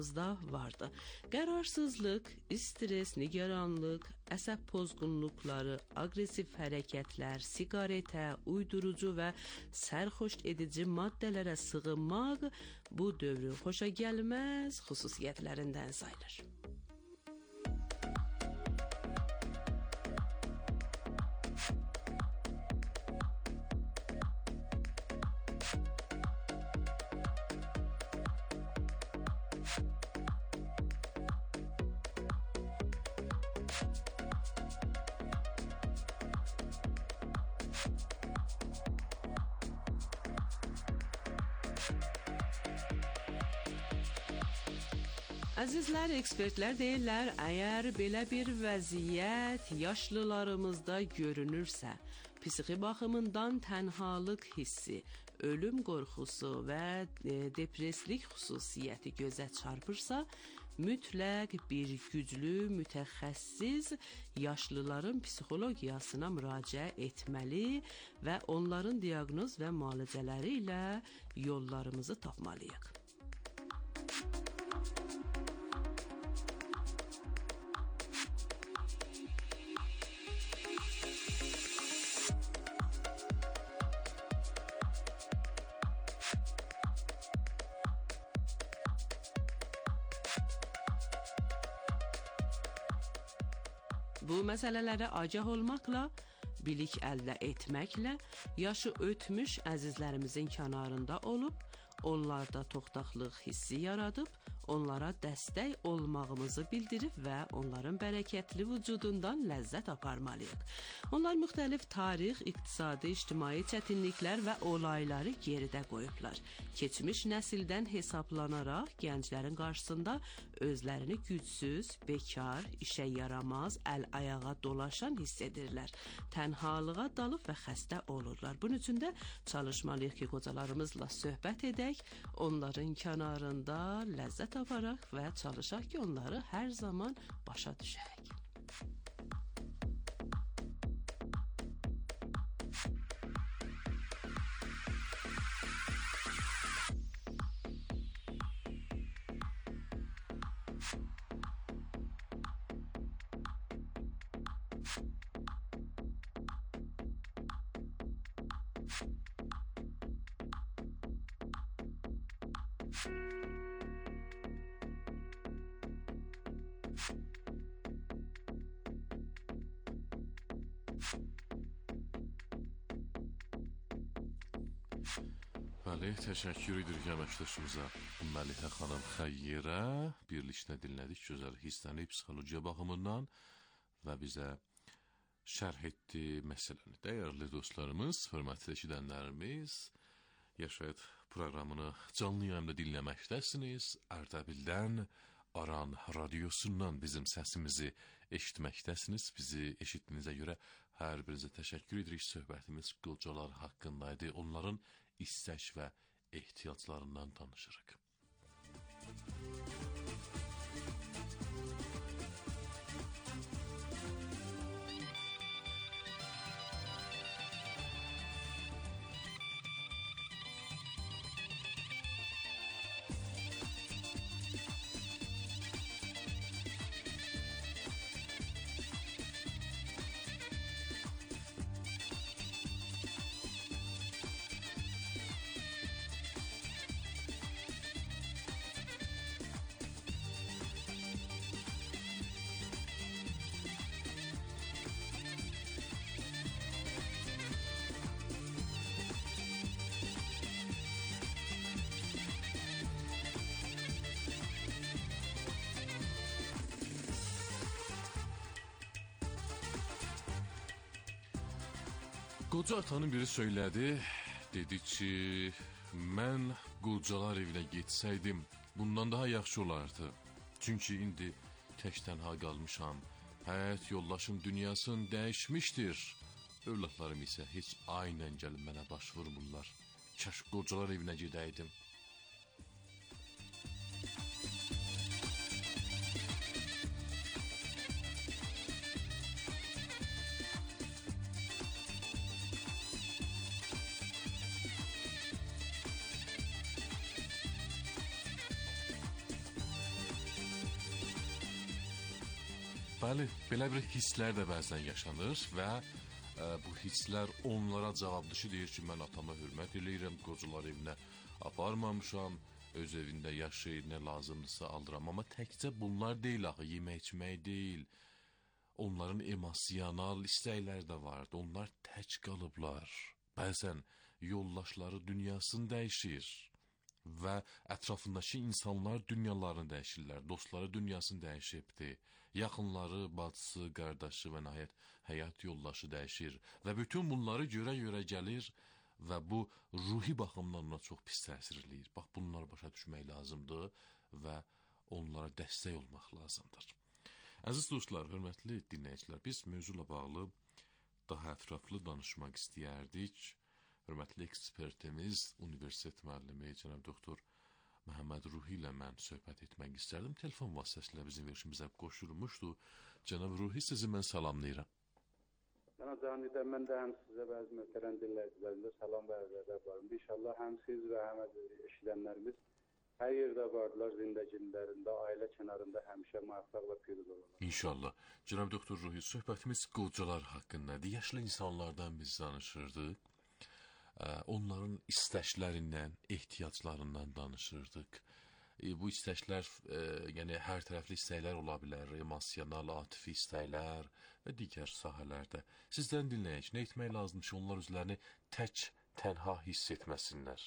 da vardı. Qərarsızlıq, stres, nigaranlıq, əsəb pozğunluqları, aqressiv hərəkətlər, siqaretə, uydurucu və sərxoş edici maddələrə sığınmaq bu dövrün xoşagəlməz xüsusiyyətlərindən sayılır. Əzizlər, ekspertlər deyirlər, əgər belə bir vəziyyət yaşlılarımızda görünürsə, psixi baxımından tənhalıq hissi, ölüm qorxusu və depresslik xüsusiyyəti gözə çarpırsa, mütləq bir güclü, mütəxəssis yaşlıların psixologiyasına müraciət etməli və onların diaqnoz və müalicələri ilə yollarımızı tapmalıyıq. Bu məsələlərə agah olmaqla, bilik əldə etməklə, yaşı ötmüş əzizlərimizin kənarında olub, onlarda toxtaqlıq hissi yaradıb, onlara dəstək olmağımızı bildirib və onların bərəkətli vücudundan ləzzət aparmalıyıq. Onlar müxtəlif tarix, iqtisadi, ictimai çətinliklər və olayları geridə qoyublar. Keçmiş nəsildən hesablanaraq gənclərin qarşısında özlərini gücsüz, bekar, işə yaramaz, əl-ayağa dolaşan hiss edirlər. Tənhalığa dalıb və xəstə olurlar. Bunun üçün də çalışmalıyıq ki, qocalarımızla söhbət edək, onların kənarında ləzzət aparaq və çalışaq ki, onları hər zaman başa düşək. Bəli, təşəkkür edirik əməkdaşımıza Məlihə xanım Xəyyirə. Birlikdə dinlədik gözəl hissəni psixologiya baxımından və bizə şərh etdi məsələni. Dəyərli dostlarımız, hörmətli eşidənlərimiz, Yaşayət proqramını canlı yayımda dinləməkdəsiniz. Ərdəbildən, Aran radiosundan bizim səsimizi eşitməkdəsiniz. Bizi eşitdiyinizə görə hər birinizə təşəkkür edirik. Söhbətimiz qocalar haqqındaydı. Onların istək və ehtiyaclarından danışırıq. Qoca atanın biri söylədi, dedi ki, mən qocalar evinə getsəydim, bundan daha yaxşı olardı. Çünki indi tək tənha qalmışam, həyat yoldaşım dünyasını dəyişmişdir. Övladlarım isə heç aynən gəlib mənə baş vurmurlar. Kaş qocalar evinə gedəydim. Bəli, belə bir hisslər də bəzən yaşanır və bu hisslər onlara cavabdışı deyir ki, mən atama hörmət eləyirəm, qocalar evinə aparmamışam, öz evində yaşayır, nə lazımdırsa alıram. Amma təkcə bunlar deyil axı, yemək içmək deyil. Onların emosional istəkləri də vardı. Onlar tək qalıblar. Bəzən yoldaşları dünyasını dəyişir və ətrafındakı insanlar dünyalarını dəyişirlər. Dostları dünyasını dəyişibdi. Yaxınları, bacısı, qardaşı və nəhayət həyat yoldaşı dəyişir. Və bütün bunları görə-görə gəlir və bu ruhi baxımdan ona çox pis təsir eləyir. Bax, bunları başa düşmək lazımdır və onlara dəstək olmaq lazımdır. Əziz dostlar, hörmətli dinləyicilər, biz mövzuyla bağlı daha ətraflı danışmaq istəyərdik. Hörmətli ekspertimiz, universitet müəllimi cənab doktor Məhəmməd Ruhi ilə mən söhbət etmək istərdim. Telefon vasitəsilə bizim verişimizə qoşulmuşdu. Cənab Ruhi, sizi mən salamlayıram. Cənab Cahangir, mən də həm sizə və əziz möhtərəm dinləyicilərimizə salam və əzizlər varım. İnşallah həm siz və həm eşidənlərimiz hər yerdə vardılar, zindəgillərində, ailə kənarında həmişə müvəffəq və piruz olurlar. İnşallah. Cənab doktor Ruhi, söhbətimiz qocalar haqqındadır. Yaşlı insanlardan biz danışırdıq. Onların istəklərindən, ehtiyaclarından danışırdıq. Bu istəklər, yəni hər tərəfli istəklər ola bilər, emosional, atifi istəklər və digər sahələrdə. Sizdən dinləyək, nə etmək lazımdır ki, onlar özlərini tək, tənha hiss etməsinlər?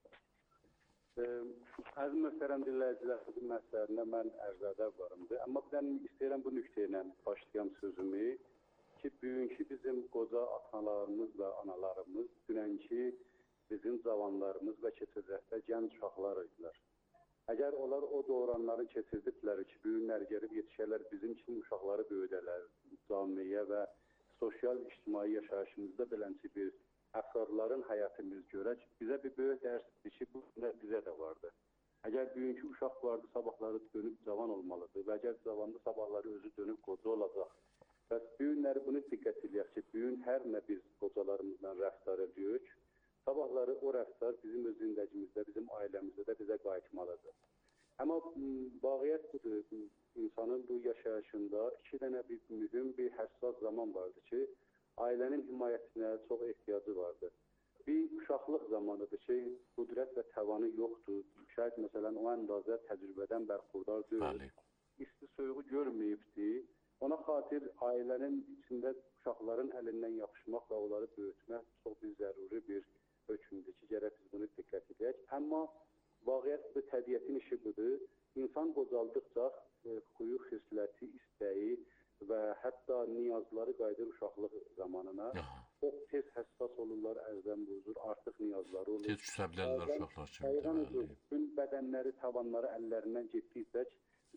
Əziz möhtərəm dinləyicilərimizin məsələlərində mən ərzədə varımdır. Amma mən istəyirəm bu nöqtə ilə başlayam sözümü ki, bugünkü bizim qoca atalarımız və analarımız, dünənki bizim cavanlarımız və keçəcəkdə gənc uşaqlar idilər. Əgər onlar o dövranları keçirdikləri ki, bugünlər gəlib yetişərlər, bizim kimi uşaqları böyüdələr, camiyə və sosial ictimai yaşayışımızda beləncə bir əfradların həyatımız görək, bizə bir böyük dərsdir ki, bu bizə də vardı. Əgər bugünkü uşaq vardı, sabahları dönüb cavan olmalıdır və əgər cavanlı sabahları özü dönüb qoca olacaq. Bəs bugünləri bunu diqqət edək ki, bugün hər nə biz qocalarımızla rəftar edirik, sabahları o rəftar bizim öz zindəcimizdə, bizim ailəmizdə də bizə qayıtmalıdır. Amma vaqiət budur, insanın bu yaşayışında iki dənə bir mühüm, bir həssas zaman vardır ki, ailənin himayətinə çox ehtiyacı vardır. Bir uşaqlıq zamanıdır ki, qüdrət və təvanı yoxdur. Şayət məsələn o əndazə təcrübədən bərxurdar deyil, isti soyuğu görməyibdi. Ona xatir ailənin içində uşaqların əlindən yapışmaq və onları böyütmək çox bir zəruri bir hökmdür ki, gərək biz bunu diqqət edək. Amma vaqiət bu təbiətin işi budur. İnsan qocaldıqca xuyu, xisləti, istəyi və hətta niyazları qayıdır uşaqlıq zamanına. Çox tez həssas olurlar, ərzən buzur, artıq niyazları olur. Tez küsə bilərlər uşaqlar kimi deməli. Bütün bədənləri, tavanları əllərindən getdikcə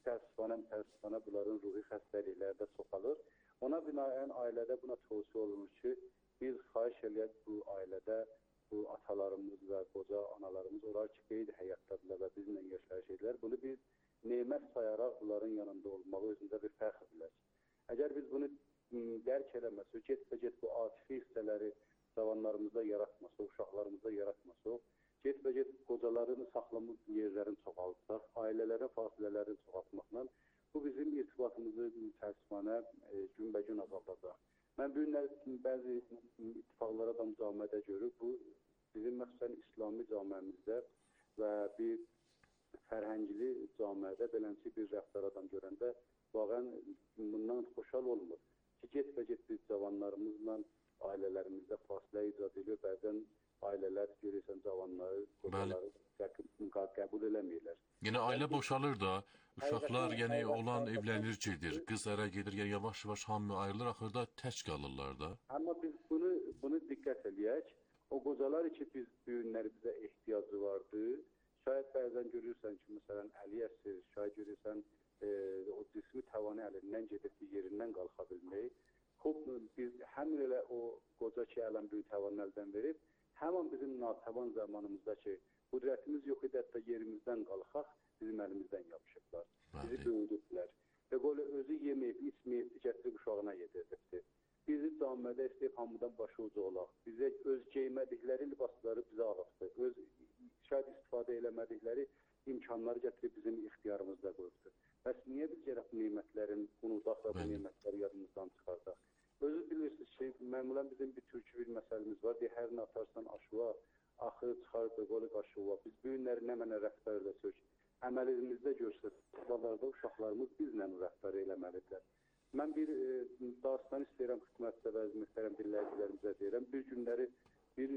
təəssüfənə bunların ruhi xəstəlikləri də çoxalır. Ona binaən ailədə buna tövsiyə olunur ki, biz xahiş eləyək bu ailədə bu atalarımız və qoca analarımız olar ki, qeyd həyatdadırlar və bizimlə yaşayış edirlər. Bunu biz nemət sayaraq bunların yanında olmağı özündə bir fəxr bilək. Əgər biz bunu dərk eləməsək, get-bə-get bu atifi hissələri cavanlarımızda yaratmasaq, uşaqlarımızda yaratmasaq, get-bə-get qocalarını saxlamaq yerlərini çoxaltsaq, ailələrin fasilələrini çoxaltmaqla bu bizim irtibatımızı təəssüfənə günbəgün azaldacaq. Mən bu günlər bəzi ittifaqlara da mücahidə görür. Bu bizim məxsusən İslami camiəmizdə və bir fərhəngili camiədə beləncə bir rəftar adam görəndə vaqən bundan xoşal olmur. Ki, get-bə-get biz cavanlarımızla ailələrimizdə fasilə icad ediyor. Bəzən ailələr görürsən cavanları, qocaları qəbul eləməyirlər. Yəni ailə boşalır da, uşaqlar yəni olan evlənir gedir, qız ərə gedir, yəni yavaş-yavaş hamı ayrılır, axırda tək qalırlar da. Amma biz bunu diqqət eləyək. O qocalar ki, biz bu günləri bizə ehtiyacı vardı. Şayət bəzən görürsən ki, məsələn, əli əsir, şayət görürsən o cismi tavanı əlindən gedib yerindən qalxa bilmək. Biz həm elə o qoca ki, ələn böyük tavanı əldən verib, həman bizim natəvan zamanımızda ki, qüdrətimiz yox idi, hətta yerimizdən qalxaq, bizim əlimizdən yapışıblar. Bizi böyüdüblər. Və qolu özü yeməyib, içməyib, gətirib uşağına yedirdi. Bizi camiədə istəyib hamıdan başı ucu olaq. Bizə öz geymədikləri libasları bizə alıbdı. Öz şayət istifadə eləmədikləri imkanları gətirib bizim ixtiyarımızda qoyubdu. Bəs niyə biz gərək bu nemətlərin unudaq da bu nemətləri yadımızdan çıxardaq? Özü bilirsiniz ki, məmulən bizim bir türkü bir məsəlimiz var. Deyir, hər nə atarsan aşıva, axırı çıxar bəqoli qaşıva. Biz bu günləri nə mənə rəhbər edəcək? Əməlimizdə görsək, babalarda uşaqlarımız bizlə rəhbər eləməlidirlər. Mən bir dastan istəyirəm xidmətdə bəzi mühtərəm dinləyicilərimizə deyirəm. Bir günləri bir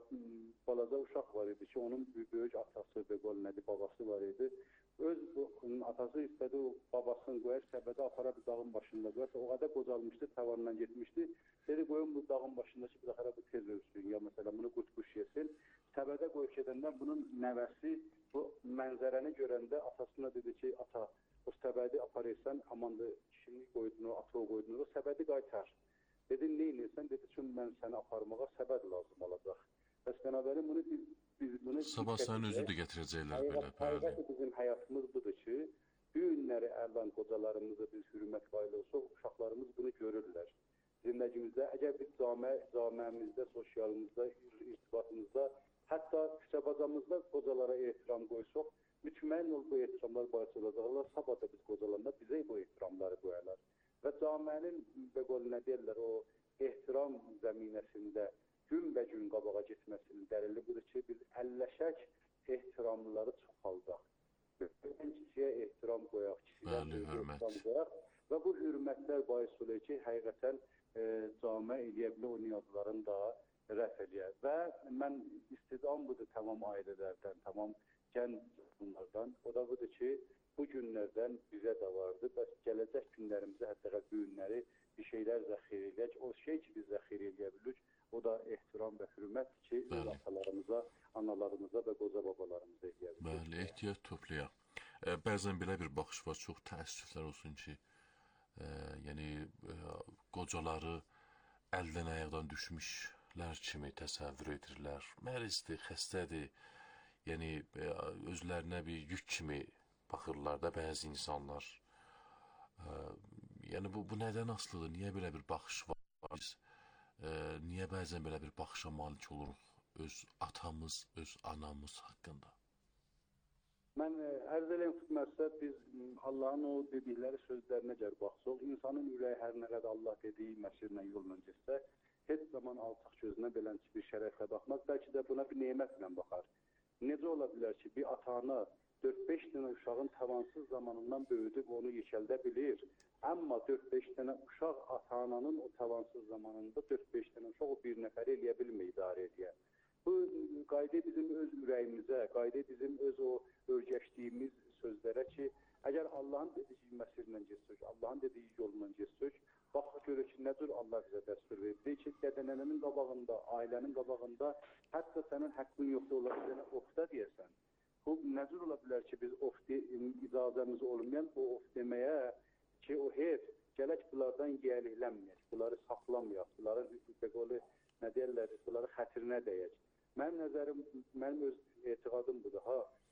balaca uşaq var idi ki, onun böyük atası, bəqoli nədir, babası var idi. Öz atası istədi o babasını qoyar, səbədə apara bir dağın başında qoyar. O qədər qocalmışdı, tavandan getmişdi. Dedi, qoyun bu dağın başındakı bir dəxərə bu tez ölsün. Ya məsələn, bunu qurtquş yesin. Səbədə qoyub gedəndən bunun nəvəsi bu mənzərəni görəndə atasına dedi ki, ata, o səbədi aparırsan, amandı kişini qoydun, ata qoydun, o səbədi qaytar. Dedi, neynirsən? Dedi, çünki mən səni aparmağa səbəd lazım olacaq. Bəs bənabərin bunu sabah sənin özü də gətirəcəklər belə. Həqiqətən bizim həyatımız budur ki, bu günləri ərdan qocalarımızı biz hürmət qaylı olsa, uşaqlarımız bunu görürlər. Zindagimizdə, əgər biz camiəmizdə, sosialımızda, irtibatımızda, hətta küçəbazamızda qocalara ehtiram qoysuq, mütməyin ol bu ehtiramlar barəsi olacaqlar, sabah da biz qocalanda bizə bu ehtiramları qoyarlar. Və camiənin bəqoli nə deyirlər, o ehtiram zəminəsində gün-bə-gün qabağa getməsinin dəlili budur ki, biz əlləşək ehtiramlıları çoxaldaq. Kişiyə ehtiram qoyaq, kişidən ehtiram qoyaq və bu hürmətlər bahis olur ki, həqiqətən camiə eləyə bilə o niyazların da rəf eləyər. Və mən istidam budur tamam ailələrdən, tamam gənc bunlardan. O da budur ki, bu günlərdən bizə də vardı. Bəs gələcək günlərimizdə hətta bu günləri bir şeylər zəxir eləyək. O şey ki, biz zəxir eləyə bilirik, o da ehtiram və hürmət ki, atalarımıza, analarımıza və qoca babalarımıza eləyə bilirik. Bəli, ehtiyat toplayaq. Bəzən belə bir baxış var, çox təəssüflər olsun ki, yəni qocaları əldən ayaqdan düşmüşlər kimi təsəvvür edirlər. Mərizdir, xəstədir, yəni özlərinə bir yük kimi baxırlar da bəzi insanlar. Yəni bu nədən asılıdır? Niyə belə bir baxış var? Biz niyə bəzən belə bir baxışa malik oluruq öz atamız, öz anamız haqqında? Mən ərz eləyim xidmətdə biz Allahın o dedikləri sözlərinə gəl baxsaq, insanın ürəyi hər nə qədər Allah dediyi məsirlə yolla getsə, heç zaman alçaq gözünə belənçi bir şərəflə baxmaz, bəlkə də buna bir nemətlə baxar. Necə ola bilər ki, bir ata-ana 4-5 dənə uşağın tavansız zamanından böyüdüb onu yekəldə bilir. Amma 4-5 dənə uşaq ata-ananın o tavansız zamanında 4-5 dənə uşaq o bir nəfəri eləyə bilmir, idarə edə. Bu qayda bizim öz ürəyimizə, qayda bizim öz o örgəşdiyimiz sözlərə ki, əgər Allahın dediyi məsirlə getsək, Allahın dediyi yolla getsək, bax görür ki, nə cür Allah bizə dəstur verdi ki, dədənənin qabağında, ailənin qabağında hətta sənin haqqın yoxdur, ola bizə ofda deyəsən. Bu nə cür ola bilər ki, biz icazəmiz olmayan o of deməyə ki, o hep gələk bunlardan yiyəliklənməyək, bunları saxlamayaq, bunların nə deyərlər, bunları xətrinə dəyək. Mənim nəzərim, mənim öz etiqadım budur.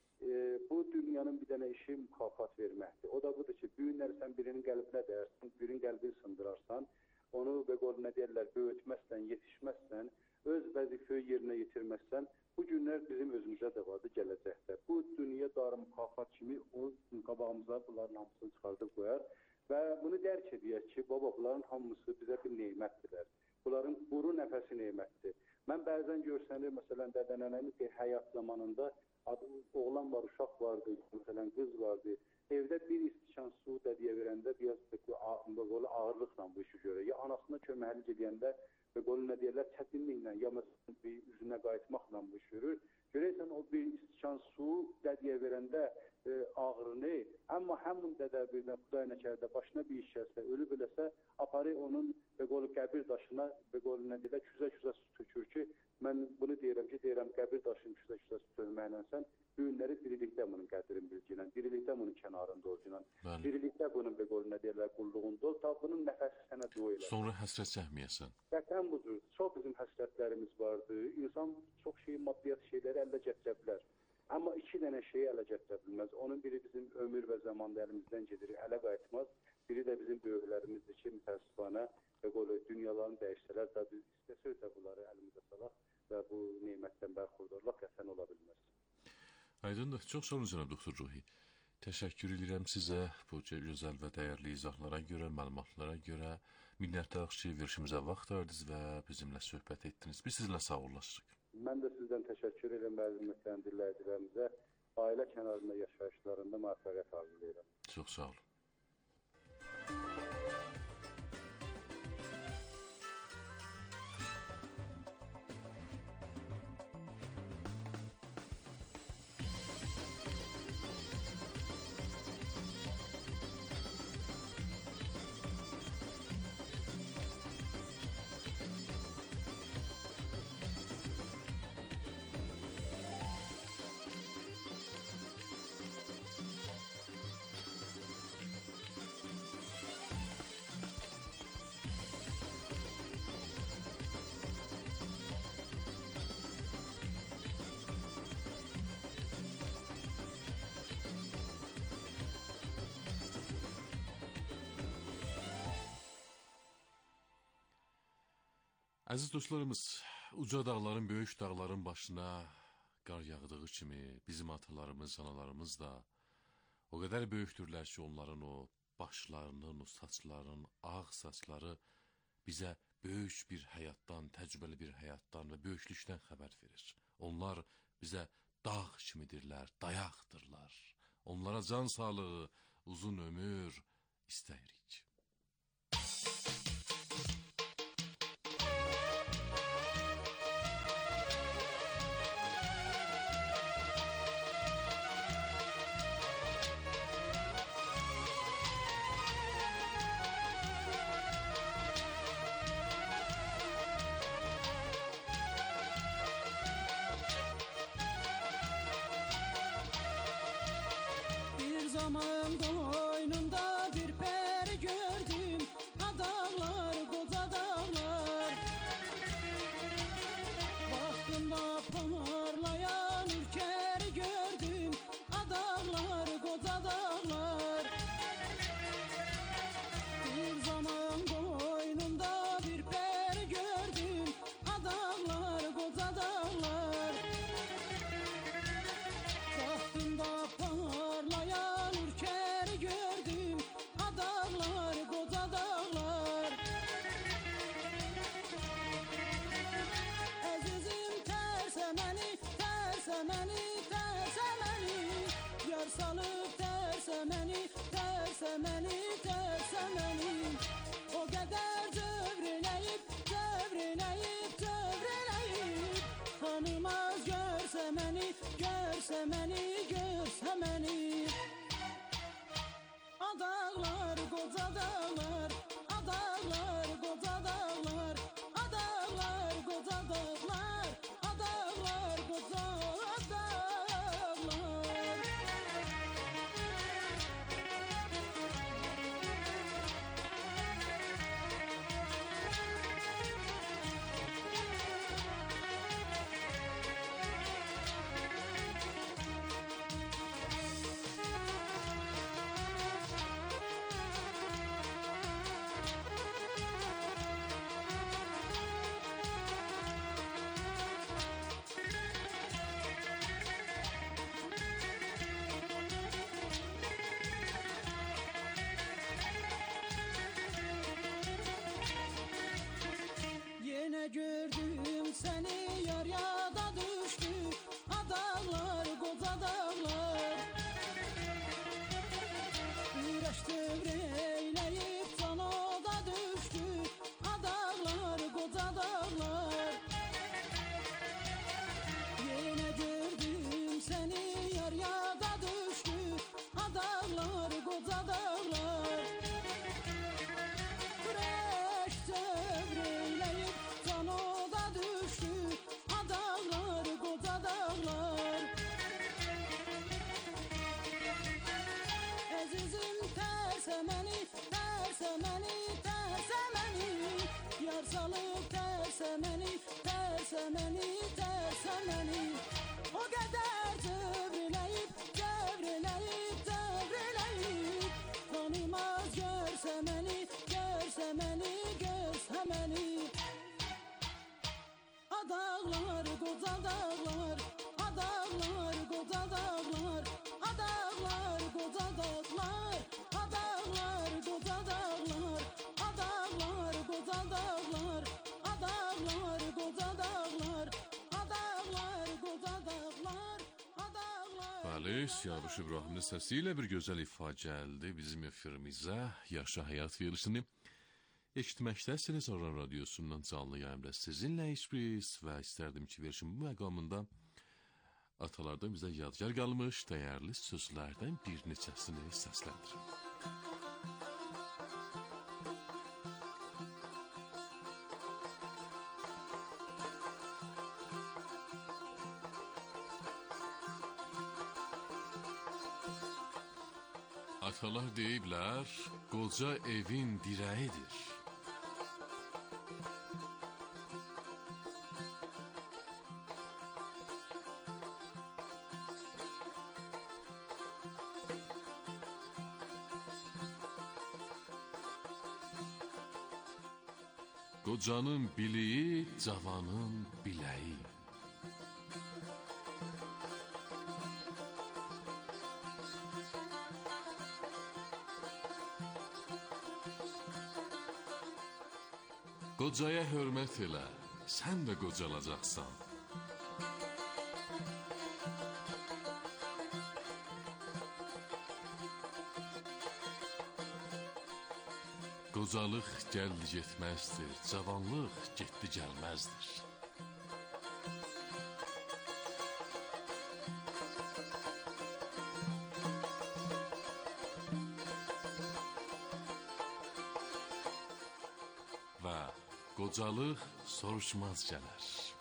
Bu dünyanın bir dənə işi mükafat verməkdir. O da budur ki, bu günləri sən birinin qəlbinə dəyərsən, birinin qəlbini sındırarsan, onu nə deyərlər, böyütməzsən, yetişməzsən, öz vəzifəyi yerinə yetirməzsən, bu günlər bizim özümüzə də vardı gələcəkdə. Bu dünya darı mükafat kimi o qabağımıza bunların hamısını çıxardıb qoyar və bunu dərk edək ki, baba, bunların hamısı bizə bir neymətdirlər. Bunların quru nəfəsi neymətdir. Mən bəzən görsənir, məsələn, dədənənin həyat zamanında oğlan var, uşaq vardı, məsələn, qız vardı. Evdə bir istikan su dədiyə verəndə biraz ağırlıqla bu işi görür. Ya anasına köməklik edəndə və qolu nə deyərlər, çətinliklə, ya məsələn, bir üzünə qayıtmaqla bu iş görür. Görəysən, o bir istikan su dədiyə verəndə ağrını, amma həmin dədə birdən Xuday nəkərdə başına bir iş gəlsə, ölü biləsə, aparı onun və qolu qəbir daşına və qolu nə deyərlər, küzə-küzə su tökür ki, mən bunu deyirəm ki, qəbir daşını küzə-küzə su tökməklə sən bu günləri dirilikdə bunun qədrin bilginən, dirilikdə bunun kənarında olcunən, dirilikdə bunun və qolu nə deyərlər, qulluğunda ol, ta bunun nəfəsi sənə dua elə. Sonra həsrət çəkməyəsən. Vətən budur, çox bizim həsrətlərimiz vardı, insan çox maddiyyat şeyləri əldə gətirə bilər. Amma iki dənə şeyi ələ gətirə bilməz. Onun biri bizim ömür və zamanda əlimizdən gedir, ələ qayıtmaz. Biri də bizim böyüklərimizdir ki, mütəəssifanə və qolu dünyalarını dəyişsələr də biz istəsək də bunları əlimizə salaq və bu neymətdən bərxurdarlıq qəsən ola bilməz. Aydındır. Çox sağ olun cənab doktor Ruhi. Təşəkkür edirəm sizə bu gözəl və dəyərli izahlara görə, məlumatlara görə. Minnətdarıq ki, verilişimizə vaxt ayırdınız və bizimlə söhbət etdiniz. Biz sizlə sağollaşırıq. Mən də sizdən təşəkkür edirəm əziz mühterəm dinləyicilərimizə. Ailə kənarında yaşayışlarında müvəffəqiyyət arzulayıram. Çox sağ olun. Əziz dostlarımız, uca dağların, böyük dağların başına qar yağdığı kimi bizim atalarımız, analarımız da o qədər böyükdürlər ki, onların o başlarının, o saçlarının, ağ saçları bizə böyük bir həyatdan, təcrübəli bir həyatdan və böyüklükdən xəbər verir. Onlar bizə dağ kimidirlər, dayaqdırlar. Onlara can sağlığı, uzun ömür istəyirik. Zaman koynunda bir peri gördüm, adamlar, koca dağlar. Baktığımda parlayan ülkeri gördüm, adamlar, koca dağlar. Bir zaman koynunda bir peri gördüm, adamlar, koca dağlar. Baktığımda parlayan gördüm, adamlar, koca dağlar. Əzizim tərsə məni, yar salıb tərsə məni, o qədər cövrələyib, tanımaz görsə məni, Adağlar, koca dağlar, adağlar, koca dağlar, adağlar, koca dağlar, adağlar, koca dağlar. Yine gördüm seni, yar yada düştü, adağlar, koca dağlar. Güreş devreyleyip can oda düştü, adağlar, koca dağlar. Yine gördüm seni, yar yada düştü, adağlar, koca dağlar. Güreş devreyleyip can oda düştü, adağlar, koca dağlar. Əzizim tərsə məni, yar salıb tərsə məni, o qədər cövrələyib, tanımaz görsə məni, adağlar, koca dağlar, adağlar, koca dağlar, adağlar, koca Bəli, Siyavuş İbrahim'in səsiylə bir gözəl ifa gəldi bizim efirimizə. Yaşa həyat verilişini eşitməkdəsiniz Aran Radiosundan canlı yayımda sizinləyik biz və istərdim ki, verişin bu məqamında atalardan bizə yadgar qalmış dəyərli sözlərdən bir neçəsini səsləndirim. Atalar deyiblər, qoca evin dirəyidir. Qocanın biliyi, cavanın biləyi. Qocaya hörmət elə, sən də qocalacaqsan. Qocalıq gəldi getməzdir, cavanlıq getdi gəlməzdir. Və qocalıq soruşmaz gələr.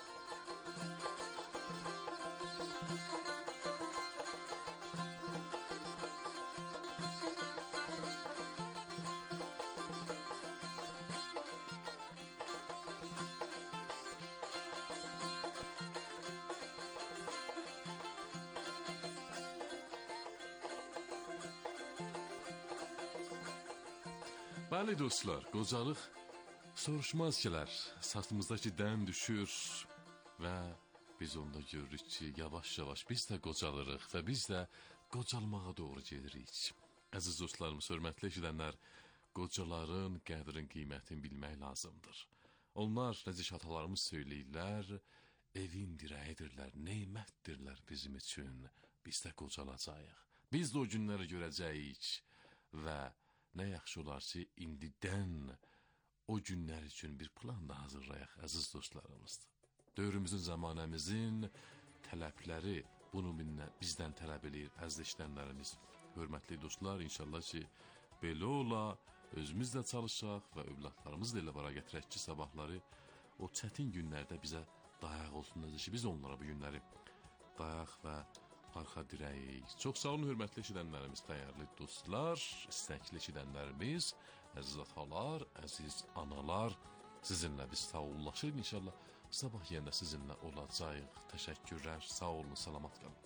Bəli dostlar, qocalıq soruşmaz gələr, sırtımızdakı dən düşür və biz onda görürük ki, yavaş-yavaş biz də qocalırıq və biz də qocalmağa doğru gedirik. Əziz dostlarımız, hörmətli eşidənlər, qocaların qədrin, qiymətini bilmək lazımdır. Onlar, necə ki atalarımız söyləyirlər, evin dirəyidirlər, neymətdirlər bizim üçün, biz də qocalacağıq. Biz də o günləri görəcəyik və nə yaxşı olar ki, indidən o günlər üçün bir plan da hazırlayaq, əziz dostlarımızdır. Dövrümüzün, zamanəmizin tələbləri bunu bizdən tələb edir, əziz işlənlərimiz. Hörmətli dostlar, inşallah ki, belə ola, özümüz də çalışaq və övladlarımız da elə vara gətirək ki, sabahları o çətin günlərdə bizə dayaq olsun, necə ki, biz onlara bu günləri dayaq və arxa dirəyik. Çox sağ olun, hörmətli eşidənlərimiz, dəyərli dostlar, istəkli eşidənlərimiz, əziz atalar, əziz analar, sizinlə biz sağollaşırıq. İnşallah sabah yenə sizinlə olacağıq. Təşəkkürlər, sağ olun, salamat qalın.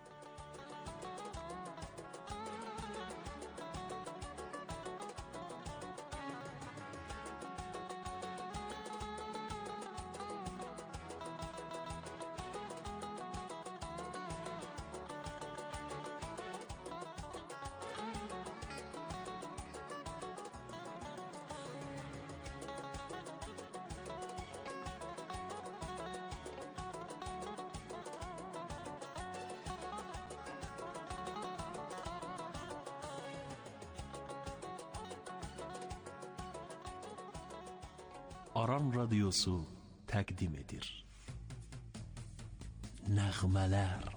Aran Radiosu təqdim edir. Nəğmələr.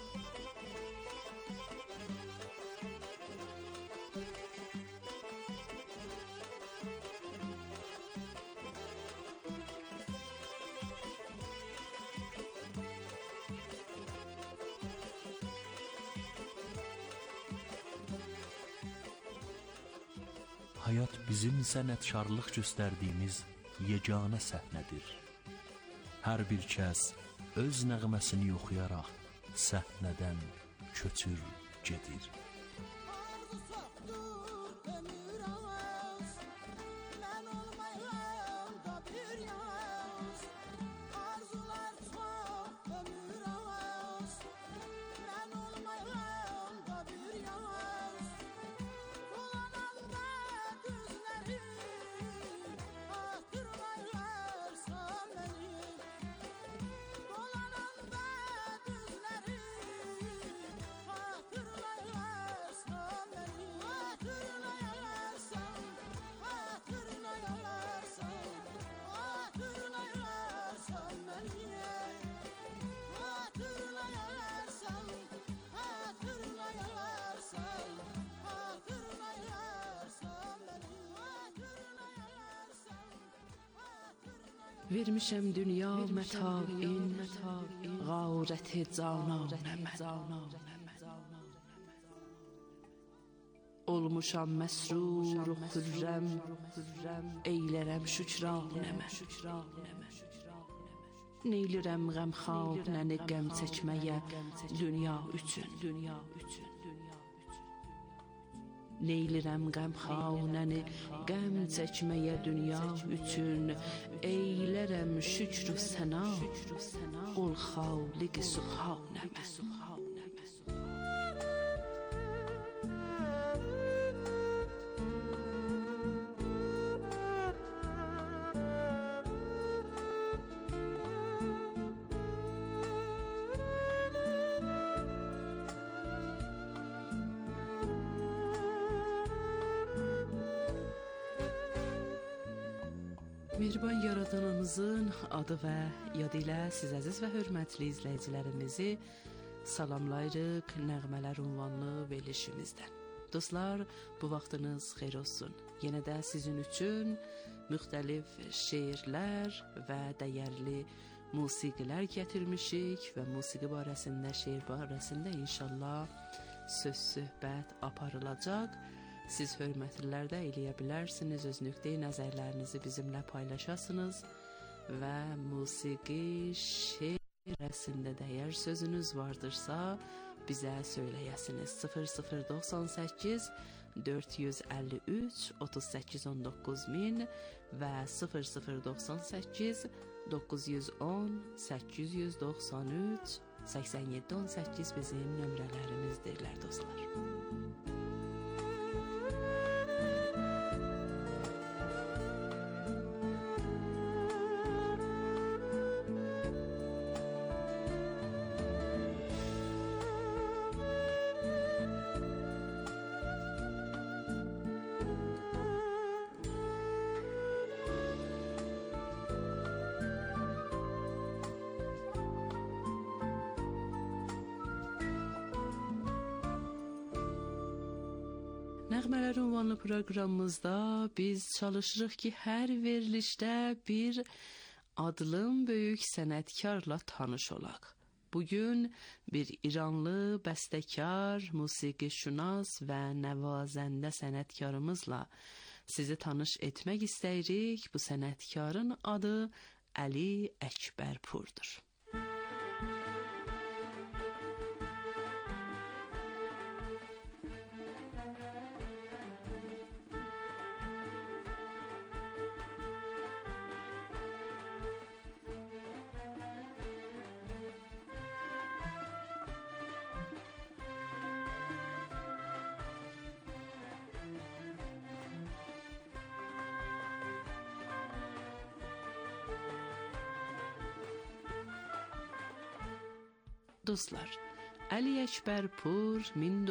Hayat bizim sənətkarlıq göstərdiyimiz yeganə səhnədir. Hər bir kəs öz nəğməsini oxuyaraq səhnədən köçür gedir. Arzu çoxdur ömür ağız, mən olmayam da bir yaz. Arzular çox ömür ağız, mən olmayam da bir yaz. Dolananda düzləri attırmayarsan məni. Dolananda düzləri attırmayarsan Vermişəm dünya mətain, qavrəti cananəmə. Olmuşam məsrur xürrəm, eylərəm şükranəmə. Neylirəm qəmxanəni qəm çəkməyə dünya üçün. Neylirəm qəmxanəni qəm çəkməyə dünya üçün. Eylərəm şükrü səna, ol xaliq subhanəmə. Mehriban Yaradanımızın adı və yadı ilə siz əziz və hörmətli izləyicilərimizi salamlayırıq nəğmələr ünvanlı verilişimizdən. Dostlar, bu vaxtınız xeyir olsun. Yenə də sizin üçün müxtəlif şeirlər və dəyərli musiqilər gətirmişik və musiqi barəsində, şeir barəsində inşallah söz söhbət aparılacaq. Siz hörmətlilər də eləyə bilərsiniz, öz nöqteyi nəzərlərinizi bizimlə paylaşasınız və musiqi, şeir arasında dəyər sözünüz vardırsa bizə söyləyəsiniz. 0098 453 3819 min və 0098 910 893 8718 bizim nömrələrimizdirlər dostlar. Nəğmələr ünvanlı proqramımızda biz çalışırıq ki, hər verilişdə bir adlım böyük sənətkarla tanış olaq. Bugün bir İranlı bəstəkar, musiqişünas və nəvazəndə sənətkarımızla sizi tanış etmək istəyirik. Bu sənətkarın adı Əli Əkbərpurdur. Dostlar, Əli Əkbərpur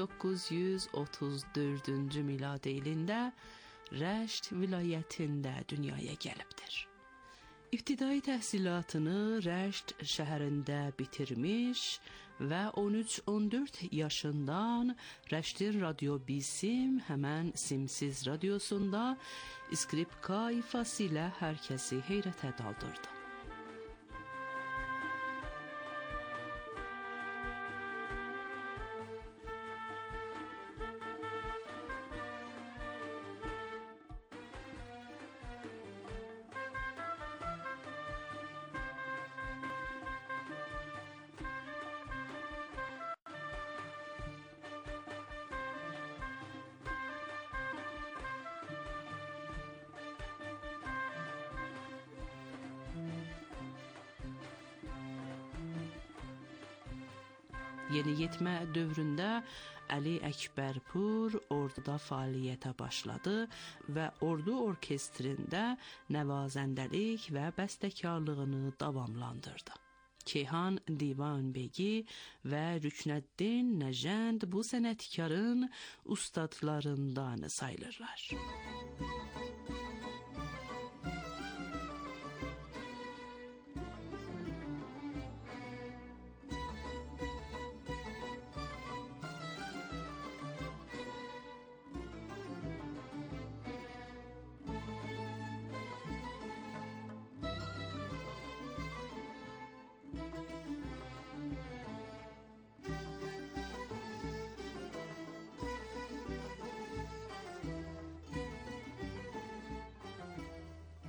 1934-cü miladi ilində Rəşt vilayətində dünyaya gəlibdir. İbtidai təhsilatını Rəşt şəhərində bitirmiş və 13-14 yaşından Rəştin Radio Bisim, həmən Simsiz radiosunda skripka ifası ilə hər kəsi heyrətə daldırdı. Yeniyetmə dövründə Əli Əkbərpur orduda fəaliyyətə başladı və ordu orkestrində nəvazəndəlik və bəstəkarlığını davamlandırdı. Keyhan Divanbegi və Rüknəddin Nəcənd bu sənətkarın ustadlarından sayılırlar.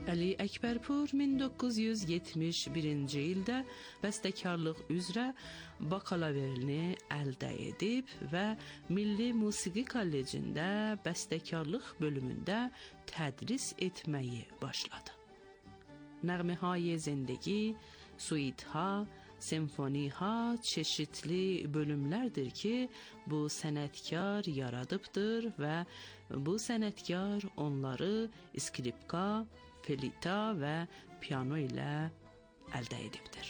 Əli Əkbərpur 1971-ci ildə bəstəkarlıq üzrə bakalaverini əldə edib və Milli Musiqi Kollecində bəstəkarlıq bölümündə tədris etməyi başladı. Nəğməhay zindagi, suitha, senfoniha çeşitli bölümlərdir ki, bu sənətkar yaradıbdır və bu sənətkar onları skripka, flita və piano ilə əldə edibdir.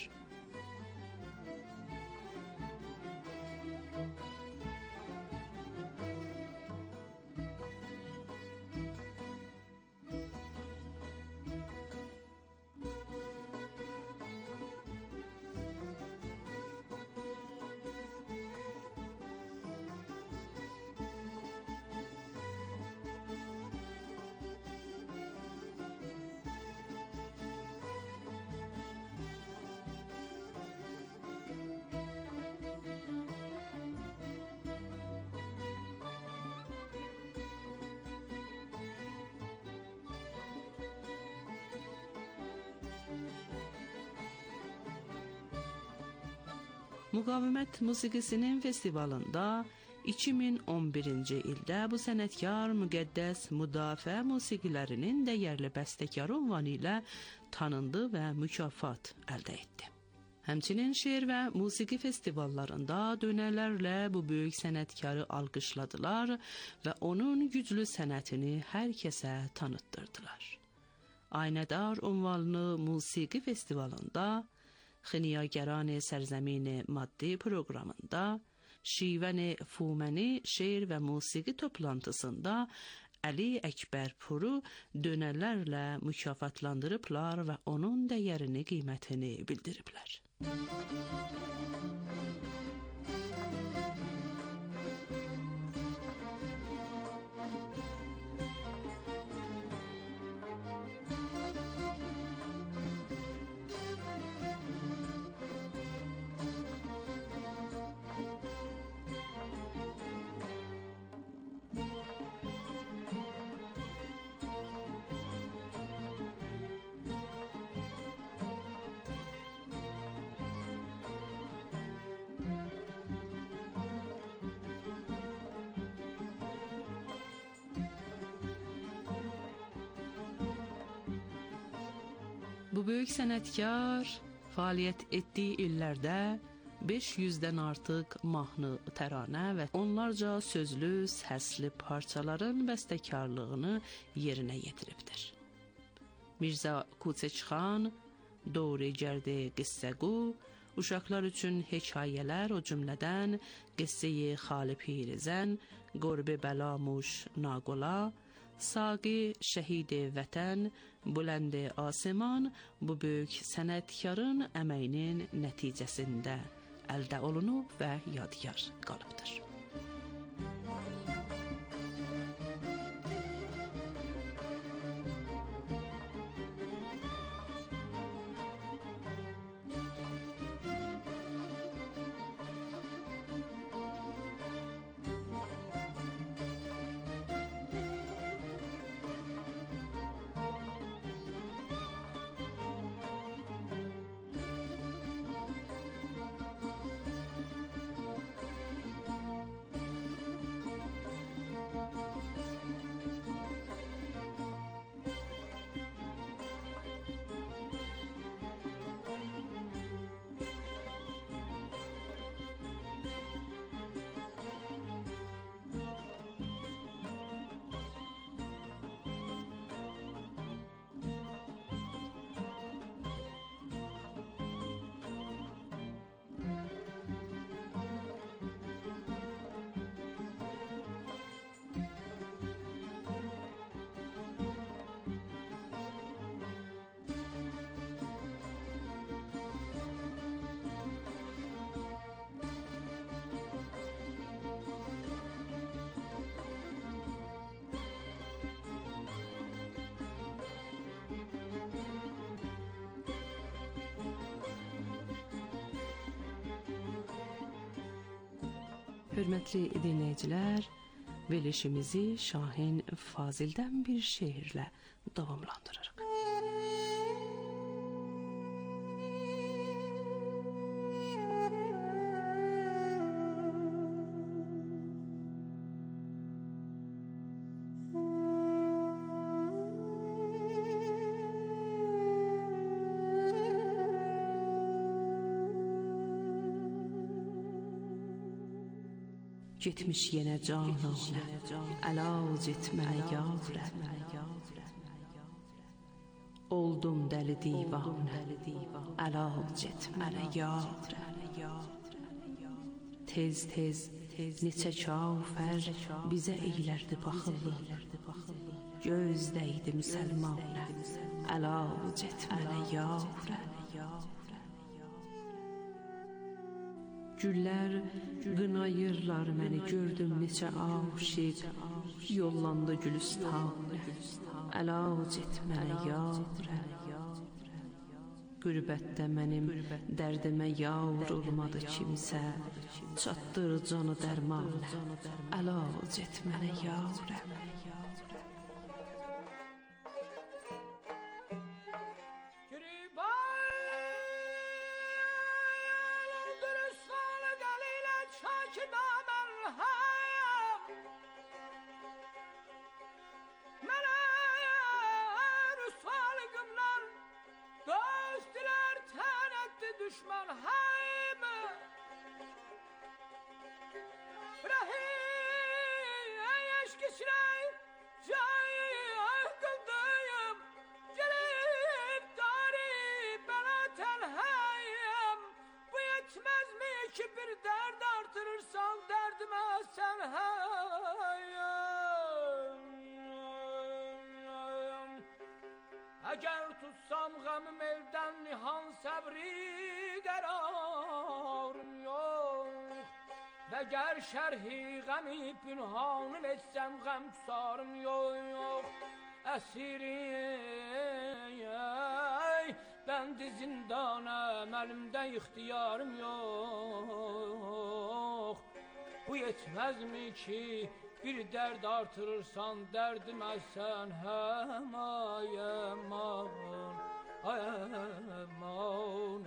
Müqavimət musiqisinin festivalında 2011-ci ildə bu sənətkar müqəddəs müdafiə musiqilərinin dəyərli bəstəkarı ünvanı ilə tanındı və mükafat əldə etdi. Həmçinin şeir və musiqi festivallarında dönərlərlə bu böyük sənətkarı alqışladılar və onun güclü sənətini hər kəsə tanıtdırdılar. Aynədar ünvanlı musiqi festivalında Xiniyagerane Sərzəmini Maddi proqramında, Şivəni Fuməni şeir və musiqi toplantısında Əli Əkbərpuru dönərlərlə mükafatlandırıblar və onun dəyərini, qiymətini bildiriblər. Bu böyük sənətkar fəaliyyət etdiyi illərdə 500-dən artıq mahnı, təranə və onlarca sözlü, səsli parçaların bəstəkarlığını yerinə yetiribdir. Mirzə Kuçeçxan, Dori Gərdi Qissəqu, uşaqlar üçün hekayələr, o cümlədən Qissə-i Xali Pirizən, Qurbi Bəlamuş Naqola, Saqi Şəhid-i Vətən, Bülənd-i Asiman bu böyük sənətkarın əməyinin nəticəsində əldə olunub və yadigar qalıbdır. Hörmətli dinləyicilər, Verilişimizi Şahin Fazil'dən bir şeirlə davamlandırırıq. Getmiş yenə cananə, əlac et mənə yarə. Oldum dəli divanə, əlac et mənə yarə. Tez neçə kafər bizə eylərdi baxılı. Göz dəydi müsəlmanə, əlac et mənə yarə. Güllər qınayırlar məni, gördüm neçə aşiq, yollandı gülüstanə, əlac et mənə yarə. Qürbətdə mənim dərdimə yar olmadı kimsə, çatdır canı dərmanə, əlac et mənə yarə. Düşman haymi Rahim eşkisrey Cayı kıldıyım Gelip dari bana tenhayım Bu yetmez mi ki bir dert artırırsan derdime sen hayım Eğer tutsam gamım elden nihan sabri قرارم yok Eğer şerhi gami pünhanım etsem gam sarım yok Esirim ben de zindanım elimde ihtiyarım yok Bu yetmez mi ki bir dert artırırsan derdime sen hem ayaman Aman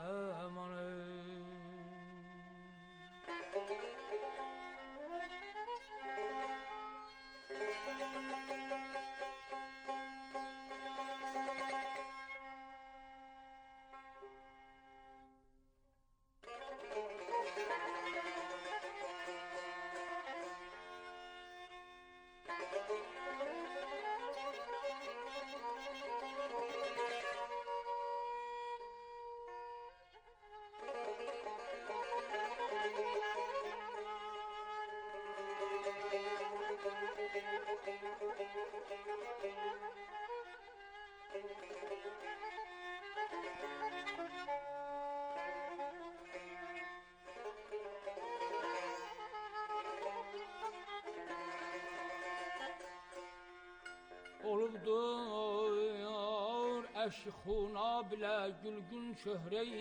Olubdur eşxuna bile gülgün çöhre-i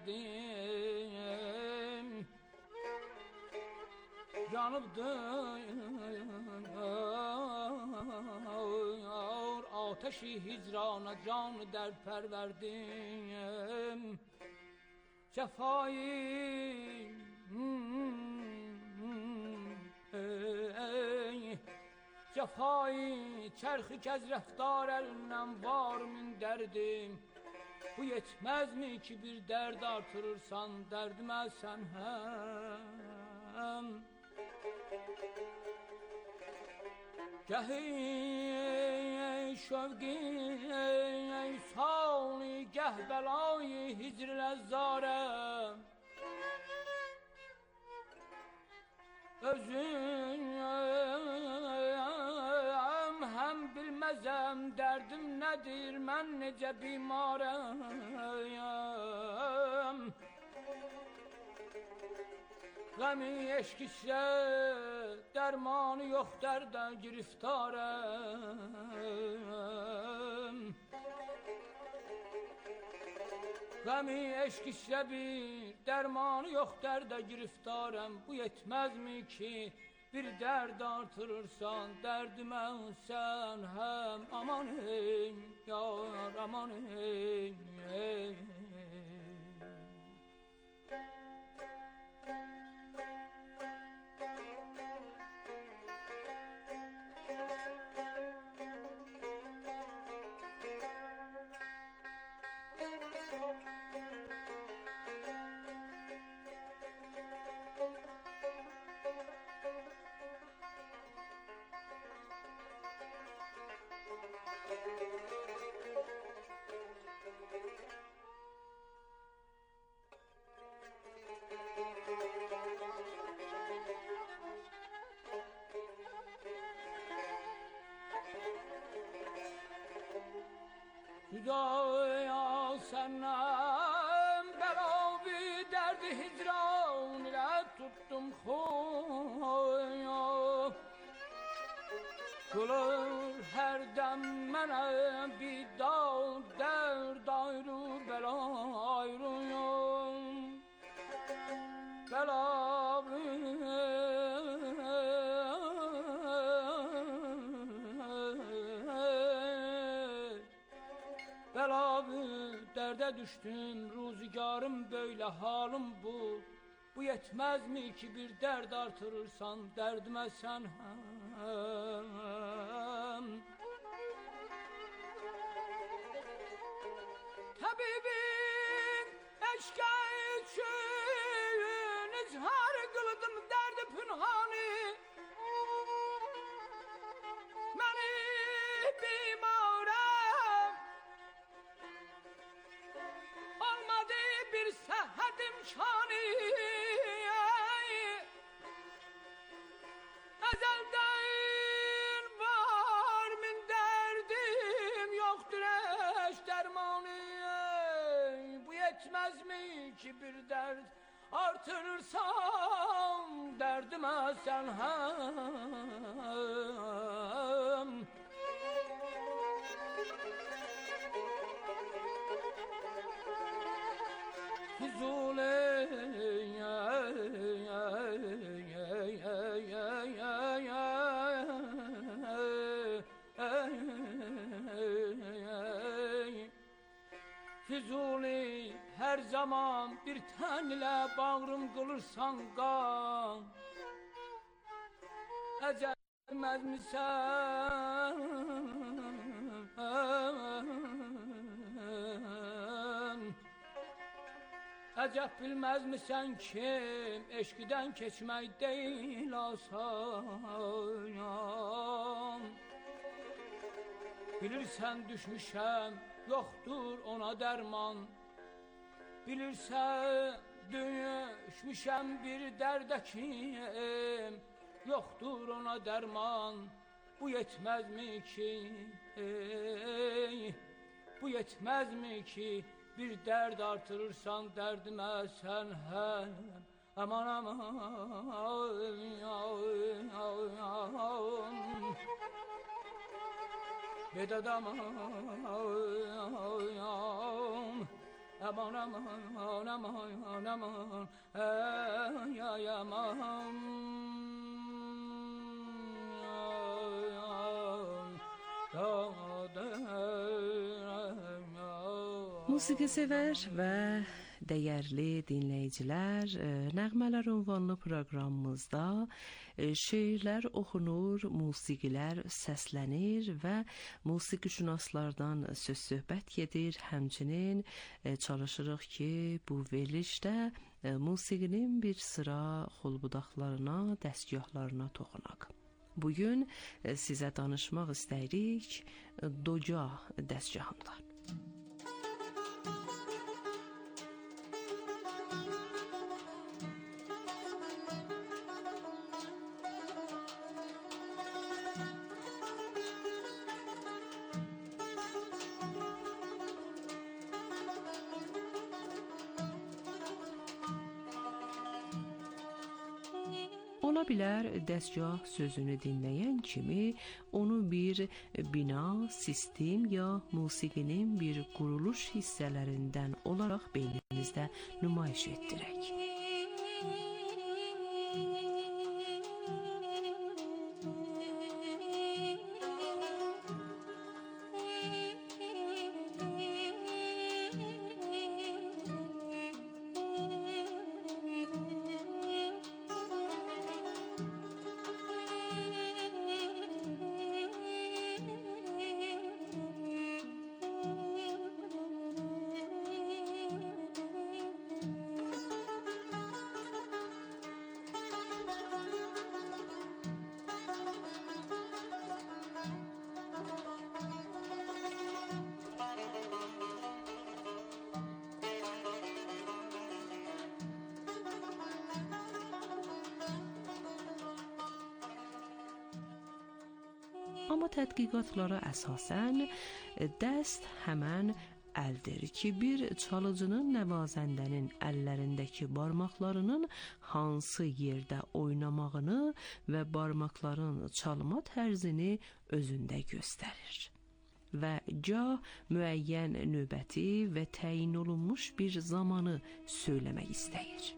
zerdim Yanıbdır ateşi hicrana canı dert perverdim Cefayı Cefayı çerxi kez rəftar əlindən var min dərdim Bu yetməz mi ki bir dərd artırırsan dərdimə sən həm Gəhi şövqi sali gəh bəlayı hicr ləzzarəm Özüm hem bilmezem derdim nedir ben nece bimarım Gami eşk ise dermanı yok derde giriftarım Gami eşk ise bir dermanı yok derde giriftarım Bu yetmez mi ki bir derd artırırsan derdime sen hem aman ey yar aman ey, ey. Hüdaya senden belavi derdi hicran ile tuttum xoya. Gülür her dem mənə bir dal dərd ayrı bela ayrıyım. Belavi Belavi derde düştüm ruzigarım böyle halim bu. Bu yetmez mi ki bir derd artırırsan derdime sen hem. Tabibin eşke için izhar kıldım derdi pünhani. Beni bimarem olmadı bir sehet imkanı. Ezelden var min derdim yoktur eş dermanı. Bu yetmez mi ki bir dert artırırsam derdime sen hem. Fuzuli Füzuli her zaman bir tenle bağrım kılırsan kan. Ecemez mi sen? Ecep bilmez mi sen kim? Eşkiden geçmek değil asan. Bilirsen düşmüşem, yoktur ona derman. Bilirsen düşmüşem bir derde kim, yoktur ona derman. Bu yetmez mi ki, bu yetmez mi ki bir derd artırırsan derdime sen hem. Aman aman Vedat aman aman aman aman aman ay aman. Musiqi sevər və dəyərli dinləyicilər, Nəğmələr ünvanlı proqramımızda şeirlər oxunur, musiqilər səslənir və musiqişünaslardan söz-söhbət gedir. Həmçinin çalışırıq ki, bu verilişdə musiqinin bir sıra xolbudaqlarına, dəstgahlarına toxunaq. Bugün sizə danışmaq istəyirik Doca dəstgahından. Ola bilər dəstgah sözünü dinləyən kimi onu bir bina, sistem ya musiqinin bir quruluş hissələrindən olaraq beynimizdə nümayiş etdirək. Amma tədqiqatlara əsasən dəst həmən əldir ki, bir çalıcının nəvazəndənin əllərindəki barmaqlarının hansı yerdə oynamağını və barmaqların çalma tərzini özündə göstərir və gah müəyyən növbəti və təyin olunmuş bir zamanı söyləmək istəyir.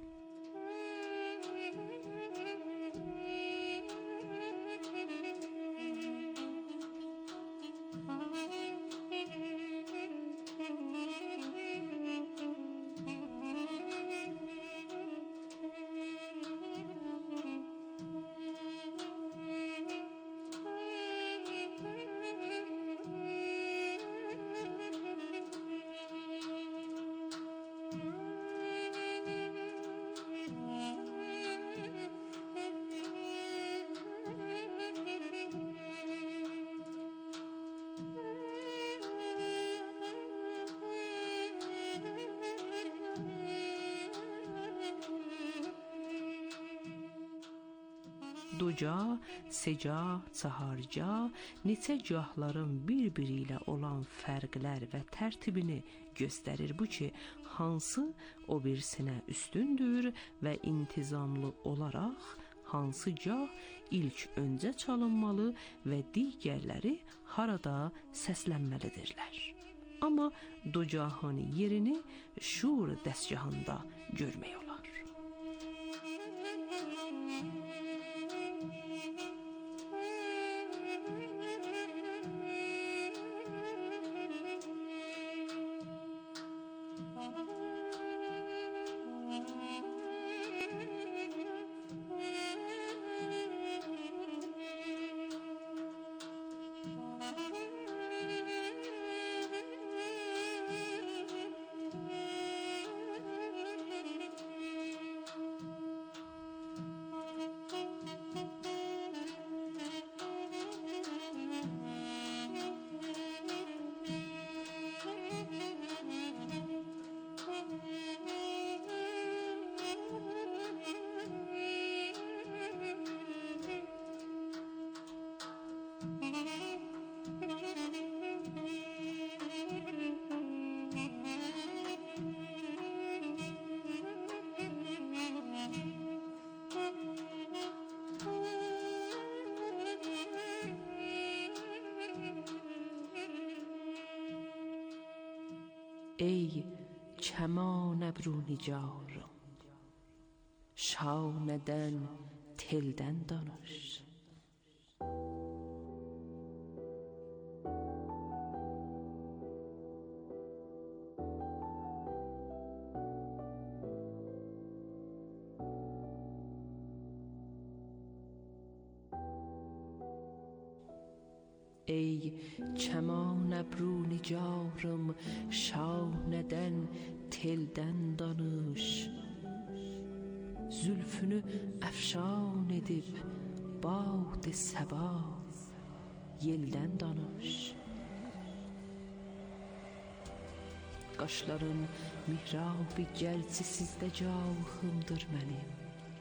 Duca, seca, çaharca, neçə cahların bir-biri ilə olan fərqlər və tərtibini göstərir bu ki, hansı o birisinə üstündür və intizamlı olaraq hansı cah ilk öncə çalınmalı və digərləri harada səslənməlidirlər. Amma ducahın yerini şur dəstgahında görmək olar. ای کمان ابرونیجارım, şahneden telden danış. ای کمان ابرونیجارım, şahneden telden danış. Zülfünü əfşan edib bağd-ı səba, yeldən danış. Qaşların mihrab-ı gəlci sizdə cahımdır mənim.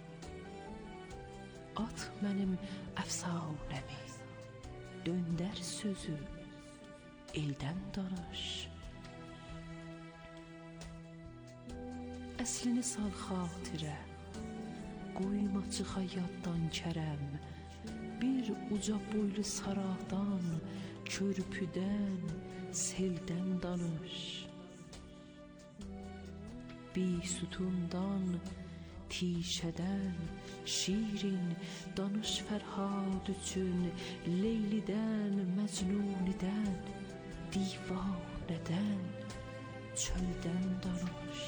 At mənim əfsanəmi, döndər sözü, eldən danış. Əslini sal xatirə, qoyma çıxa yaddan kərəm. Bir uca boylu saraqdan, körpüdən, seldən danış. Bir sütundan, tişədən, şirin danış Fərhad üçün. Leylidən, Məcnunidən, divanədən, çöldən danış.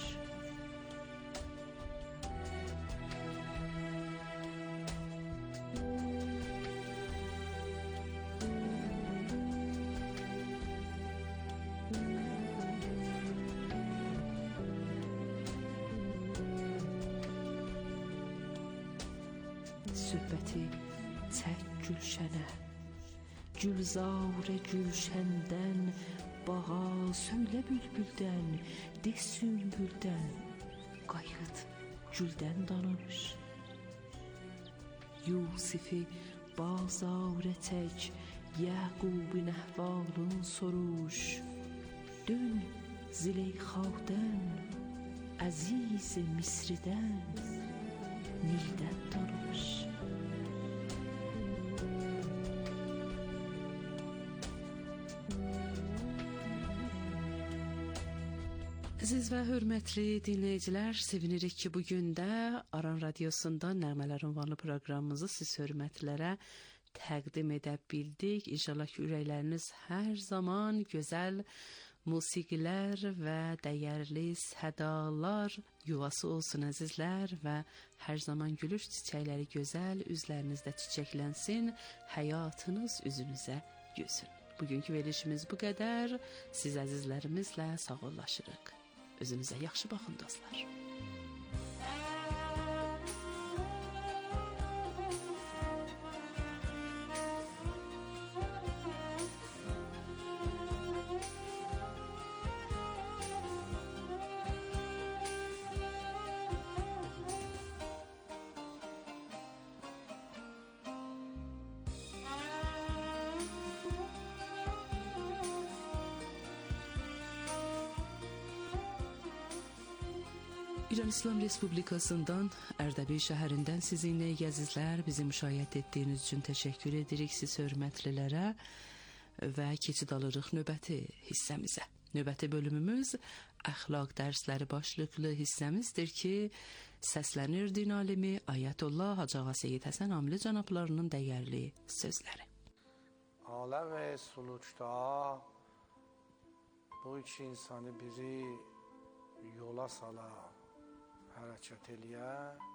Söhbəti çək gülşənə, gülzarə gülşəndən bağa, söylə bülbüldən, de sümbüldən, qayıt güldən danış. Yusifi bazarə çək, Yaqubun əhvalın soruş, dön Züleyxadan, əziz Misridən, Nildən duruş. Əziz və hörmətli dinləyicilər, sevinirik ki, bugün də Aran Radiosundan Nəğmələr ünvanlı proqramımızı siz hörmətlilərə təqdim edə bildik. İnşallah ki, ürəkləriniz hər zaman gözəl musiqilər və dəyərli sədalar yuvası olsun əzizlər və hər zaman gülüş çiçəkləri gözəl üzlərinizdə çiçəklənsin, həyatınız üzünüzə gülsün. Bugünkü verilişimiz bu qədər. Siz əzizlərimizlə sağollaşırıq. Özünüzə yaxşı baxın dostlar. İran İslam Respublikasından Ərdəbil şəhərindən sizinlə əzizlər, bizi müşahidə etdiyiniz üçün təşəkkür edirik siz hörmətlilərə və keçid alırıq növbəti hissəmizə. Növbəti bölümümüz əxlaq dərsləri başlıqlı hissəmizdir ki, səslənir din alimi Ayətullah Hacı Ağa Seyid Həsən Amili cənablarının dəyərli sözləri. Aləm suluçda bu iki insanı biri yola sala, hərəkət eləyə,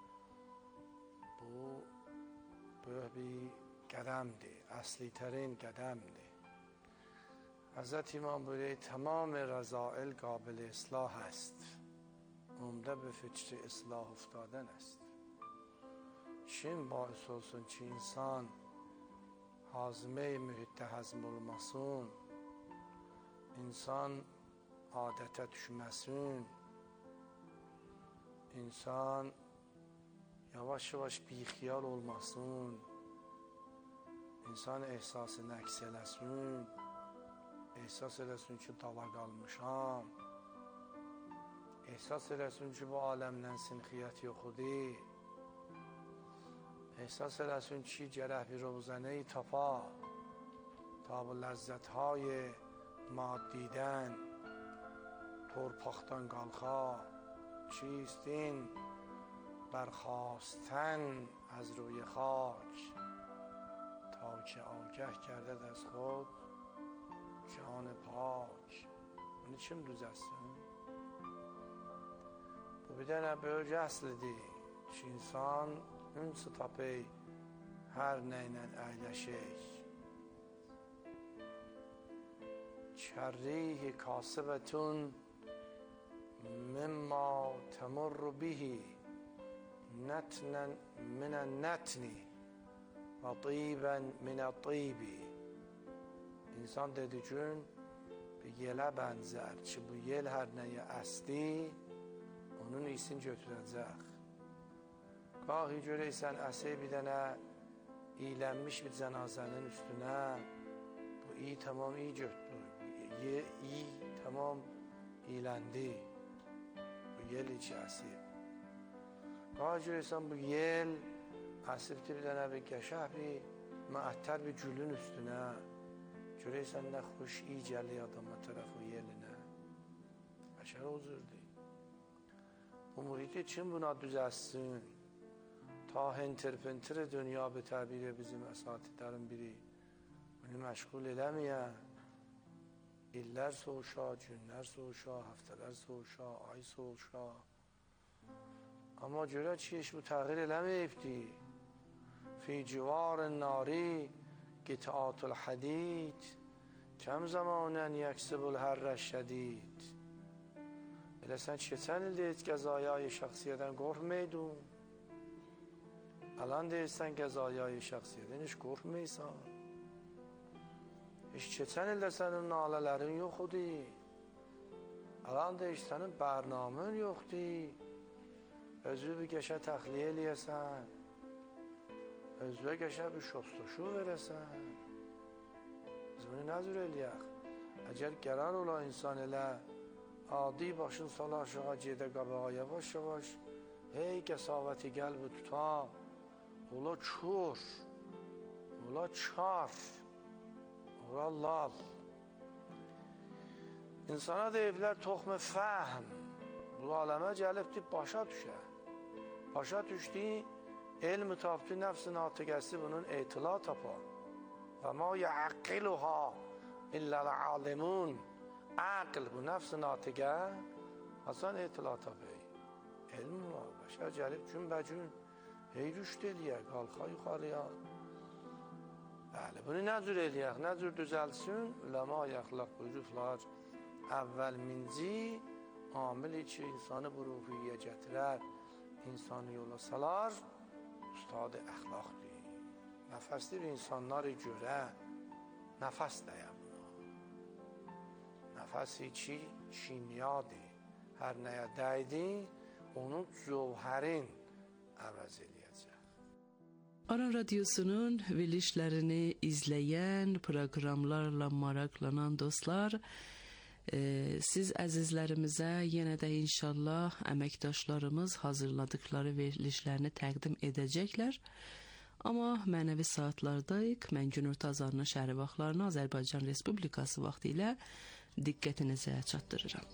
bu böyük bir qədəmdir, əsli-tərin qədəmdir. Həzrət İmam buyuruyor, tamam rəzail qabil islah است. عمده به فکر اصلاح افتادن است. چین باعث olsun ki insan hazime-i mühitte hazm olmasın, insan adete düşmesin, insan yavaş yavaş bixiyal olmasın, insan ehsasını əks eləsin, ehsas eləsin ki dala qalmışam, ehsas eləsin ki bu aləmdən sinxiyyət yoxudur, ehsas eləsin ki gərək bir روزنه‌ای tapa ta bu ləzzətهای maddidən torpaqdan qalxa, چیست این برخاستن از روی خاک تا که آگه گردد از خود جان پاک. Onun için düzəlsin. Bu bir dənə böyük əslidir ki, insan ünsi tapı hər nəylə əyləşək. Kərrihi kasibətun mimma təmurru bihi nətnən minən nətni və tibən minə tibi. İnsan dedi gün bir yelə bənzər ki, bu yel hər nəyə əsdi, onun iyisini götürəcək. Qahi görəysən əsəy bir dənə iyilənmiş bir cənazənin üstünə, bu iyi tamam iyi götür, iyi tamam iyiləndi, bu yel içi əsib. Qahi görəysən bu yel əsibdir bir dənə bir qəşəh bir məəttər bir gülün üstünə, görəysən nə xoş iyi gəlir adama tərəf o yelinə, bəşər huzurdur. Bu muhiti kim buna düzəlsin? Ta henter-penter dünya به تعبیر bizim əsatidlərin biri bunu məşğul eləməyə, illər soğuşa, günlər soğuşa, həftələr soğuşa, ay soğuşa. Amma görə ki, bu təğyir eləməyibdir. Fi civar nari قطعات الحدید کم زمانن یکسب الحر شدید. Elə sən keçən il deyil qəzayay şəxsiyyədən qorxmaydın. Alan deyirsən qəzayay şəxsiyyədən heç qorxmaysan. Heç keçən ildə sənin nalələrin yoxdur. Alan deyir sənin bərnamən yoxdur. Özü bir qəşə təxliyə eləyəsən. Özüyə qəşə bir şostuşu verəsən. bunu nə cür eləyək? Əgər qərar ola insan elə adi başın sala aşağı gedə qabağa yavaş-yavaş, hey qəsavəti qəlbi tuta, ola kör, ola kar, ola lal. İnsana deyiblər toxmu fəhm, bu aləmə gəlibdir başa düşə. Başa düşdü, elmi tapdı, nəfs-i natiqəsi bunun etila tapa. Və ma yəqqiluha illəl-alimun. Aql bu nəfs-i natiqə hasan etila tapı. Elm var, bəşər gəlib gün-bəcün hey rüşd eləyək, qalxa yuxarıya. Bəli, bunu nə cür eləyək, nə cür düzəlsin? Üləma yaxlaq buyurublar, əvvəl minci amili ki, insanı bu ruhiyyə gətirər, insanı yola salar, ustad-ı əxlaqdır. Nəfəsdir insanları görə, nəfəs dəyə buna. Nəfəsi ki, kimyadır. Hər nəyə dəydi, onun cövhərin əvəz eləyəcək. Aran Radyosu'nun verilişlerini izleyen, programlarla maraqlanan dostlar, siz əzizlərimizə yenə də inşallah əməkdaşlarımız hazırladıkları verilişlərini təqdim edəcəklər. Amma mənəvi saatlardayıq. Mən Günür Tazarının şəhəri vaxtlarını Azərbaycan Respublikası vaxtı ilə diqqətinizə çatdırıram.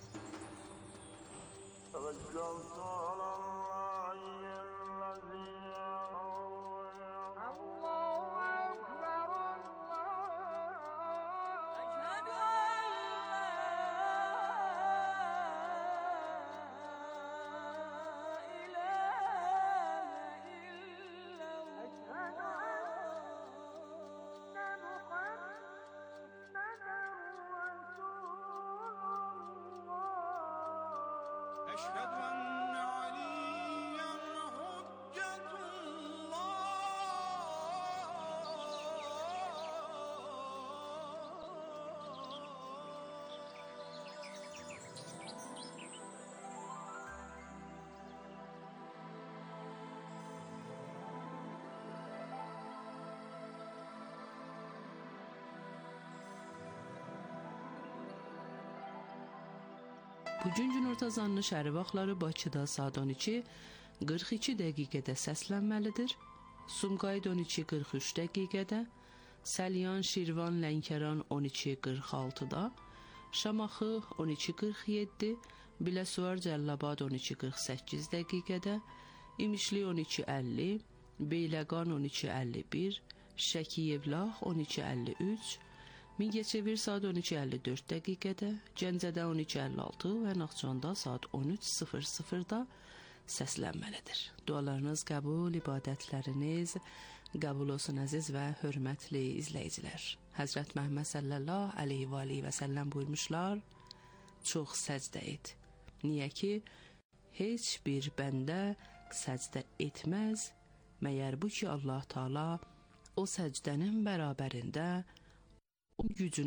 Bugün Günür Tazarının şəhəri vaxtları Bakıda saat 12:42 dəqiqədə səslənməlidir. Sumqayıt 12:43 dəqiqədə, Səlyan, Şirvan, Lənkəran 12:46-da, Şamaxı 12:47, Biləsuvar, Cəllabad 12:48 dəqiqədə, İmişli 12:50, Beyləqan 12:51, Şəki Yevlax 12:53, Mingəçevir saat 12:54 dəqiqədə, Gəncədə 12:56 və Naxçıvanda saat 13:00-da səslənməlidir. Dualarınız qəbul, ibadətləriniz qəbul olsun əziz və hörmətli izləyicilər. Həzrət Məhəmməd sallallahu əleyhi və aleyhi və səlləm buyurmuşlar, çox səcdə et. Niyə ki, heç bir bəndə səcdə etməz, məyər bu ki Allah Taala o səcdənin bərabərində o gücünü